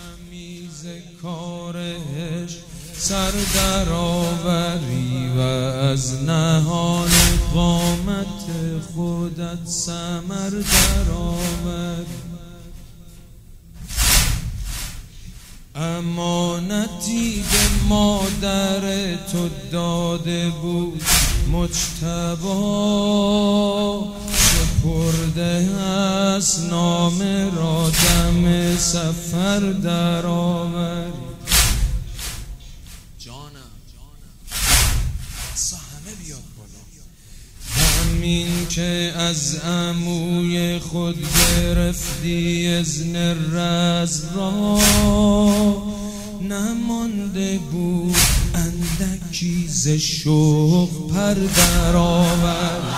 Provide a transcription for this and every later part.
تمیز کارش سر در آوری و از نهان قامت خودت ثمر در آوری. امانتی به مادر تو داده بود مجتبی، سپرده است نامه را دم سفر در آوری. جانم همه بیاد بالا. همین که از عموی خود گرفتی اذن رز را، نمانده بود اندکی ز شوق پر در آوری.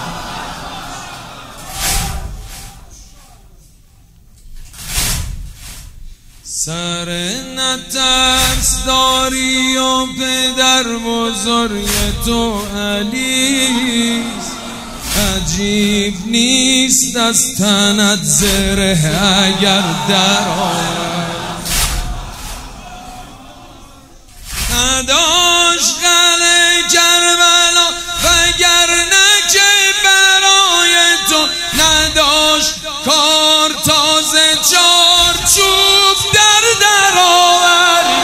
سر نترس داری و پدر بزرگ تو علی، عجیب نیست از تنت زره اگر در آوری. نداشت قلعه کربلا وگرنه که برای تو نداشت کار تازه چارچوب در آوری.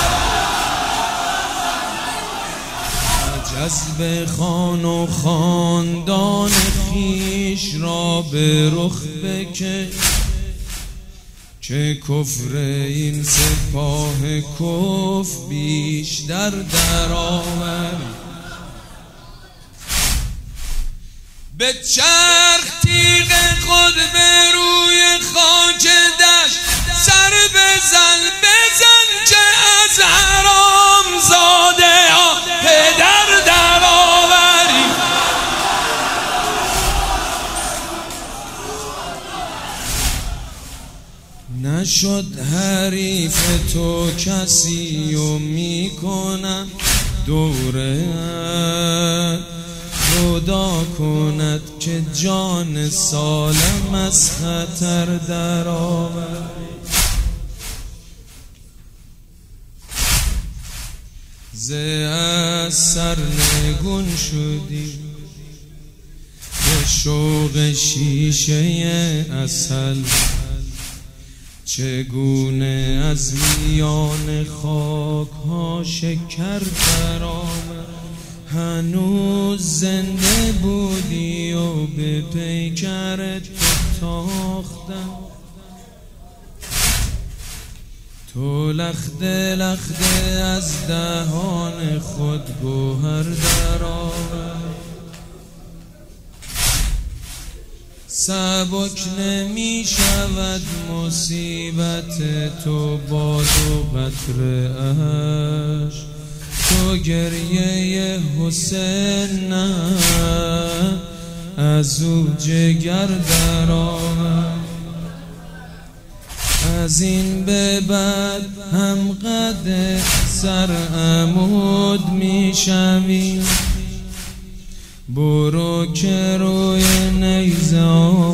جذب خان و خاندان خیش را به رخ بکش که کفر این سپاه کفر بیشتر در آوری. به چرخ تیغ خود به روی خاک دشت سر بزن که از حرام زاده ها پدر در آوری. نشد حریف تو کسی و میکنم دوره خدا کند که جان سالم از خطر در آوری. ز از سرنگون شدی به شوق شیشه عسل، چگونه از میان خاک ها شکر در آمد. هنوز زنده بودی و به پیکرت تاختم، تو لخته لخته از دهان خود گوهر در آورد. سبک نمی شود مصیبت تو با دو قطره اشک، تو گریه حسین نه از او جگر در آورد. از این به بعد هم قد سر عمود می شوی، برو که روی نیزه